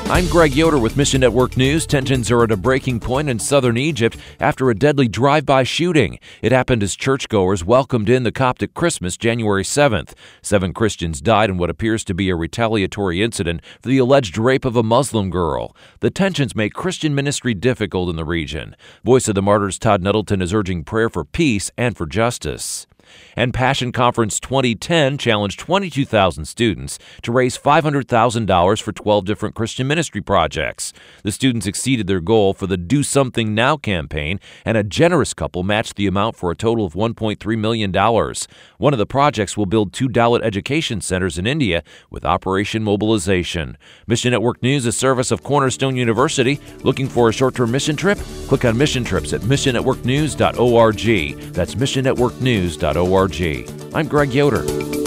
I'm Greg Yoder with Mission Network News. Tensions are at a breaking point in southern Egypt after a deadly drive-by shooting. It happened as churchgoers welcomed in the Coptic Christmas January 7th. 7 Christians died in what appears to be a retaliatory incident for the alleged rape of a Muslim girl. The tensions make Christian ministry difficult in the region. Voice of the Martyrs Todd Nettleton is urging prayer for peace and for justice. And Passion Conference 2010 challenged 22,000 students to raise $500,000 for 12 different Christian ministry projects. The students exceeded their goal for the Do Something Now campaign, and a generous couple matched the amount for a total of $1.3 million. One of the projects will build 2 Dalit education centers in India with Operation Mobilization. Mission Network News, a service of Cornerstone University. Looking for a short-term mission trip? Click on Mission Trips at missionnetworknews.org. That's missionnetworknews.org. I'm Greg Yoder.